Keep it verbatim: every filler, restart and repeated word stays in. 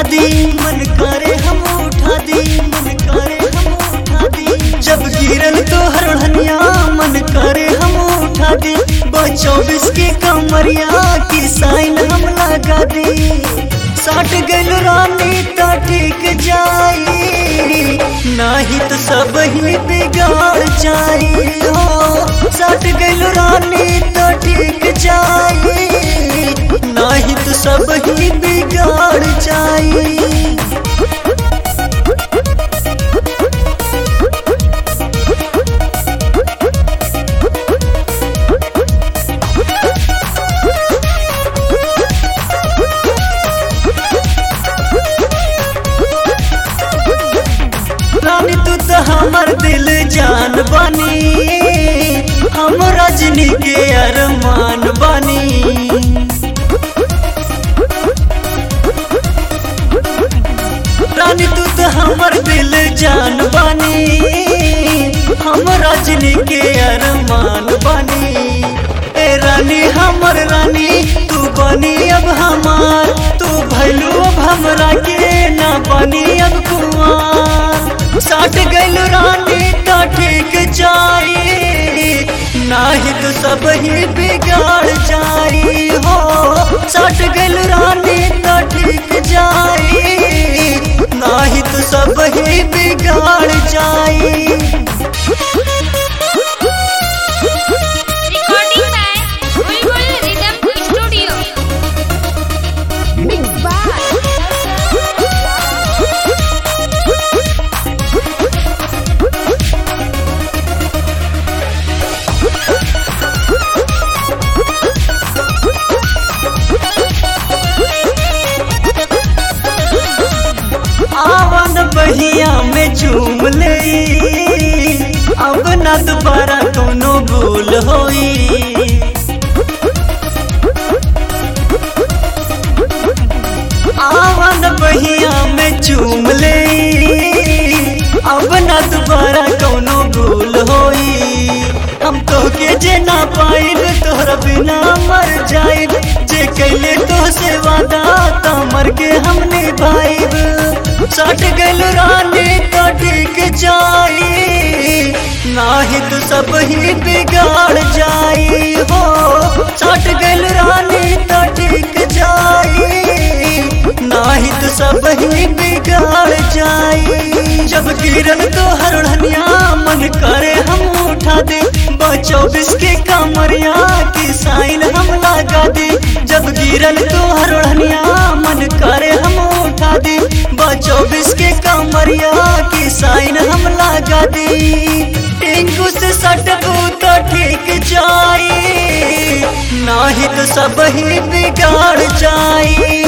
दी, मन करे हम उठा दी, मन करे हम उठा दी। जब गिरल तो हर ओढ़निया मन करे हम उठा दी। चौबीस के कमरिया की साइन हम लगा दी। साठ गल रानी तो ठीक जाई, नाही तो सब ही बिगाड़ जाई हो। साठ गल रानी तो ठीक जाई, नाही तो सब ही बिगाड़ जाई। रानी तू तो हमर दिल जान बानी, हम रजनी के अरमान बानी। रानी तू तो हमर दिल जान बानी, हम रजनी के अरमान बानी। ए रानी हमर रानी तू बनी अब हमार, तू भैलू अब हमरा के ना बनी अब कुमार। साठ गल रानी तो ठीक जाई, नाही तो सब ही बिगाड़ जाई हो। साठ गल रानी तो ठीक जाई, नाही तो सब ही बिगाड़ जाई। Recording by Bulbul Rhythm Studio. Mixed by आवन बहिया में चूम ले, अब ना दोबारा कोनो भूल होई। आवन बहिया में चूम ले, अब ना दोबारा कोनो भूल होई। हम तो के जे ना पाइब तोहरा बिना मर जाइब, जे कैले तो से वादा तो मर के हम निभाइब। साठ गल रानी तो ठीक जाई, नाही तो सब ही बिगाड़ जाई हो। साठ गल रानी तो ठीक जाई, नाही तो सब ही बिगाड़ जाई। जब गिरल तो हर ओढ़निया मन करे हम उठा दे, चौबीस के कमरिया की साइन हम लगा दे। जब गिरल तो हर ओढ़निया मन करे हम उठा दे, चौबीस के कमरिया की साइन हम लगा दी। टेंगू से सटबू तो ठीक जाई, नाही तो सब ही बिगाड़ जाई।